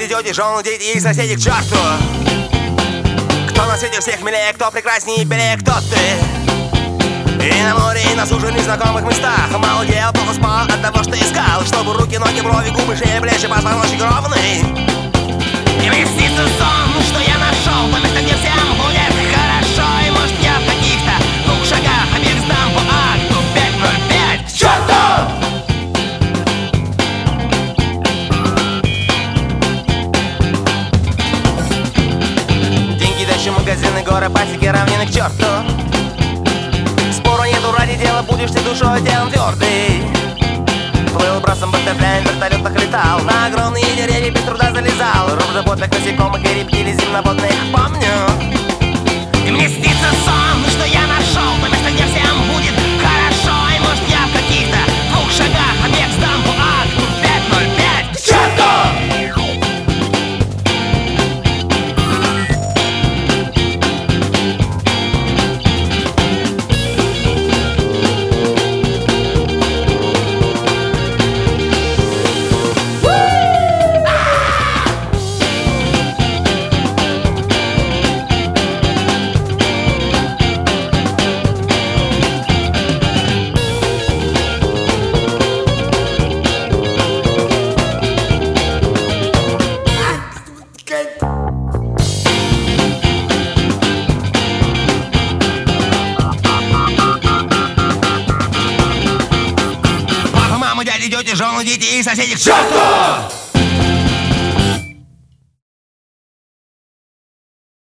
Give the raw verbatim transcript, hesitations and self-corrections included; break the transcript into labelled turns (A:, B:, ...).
A: тети, жены, дети и соседи к черту. Кто на свете всех милее, кто прекраснее и белее, кто ты? И на море, и на суше, незнакомых местах. Мало дел, плохо спал от того, что искал. Чтобы руки, ноги, брови, губы, шея, плечи, позвоночник ровный. И мне снится сон, что я нашел то место, где всем будет хорошо. И может я в каких-то двух шагах обеих сдам по акту пять ноль пять. К черту! Деньги, дачи, магазины, горы, пасеки, равнины, к черту. Спору нету, ради дела будешь ты душой, телом твердый. Плыл брасом баттерфляем, в вертолетах летал. На огромные деревья без труда залезал. Руб животных, насекомых и рептилий земноводных помню. И мне снится сон, что я нашел то место, где всем будет хорошо. И может я в каких-то двух шагах объект сдам по акту пять ноль пять. К черту! Папа, мама, дядя, тети, жены, дети и соседи к черту!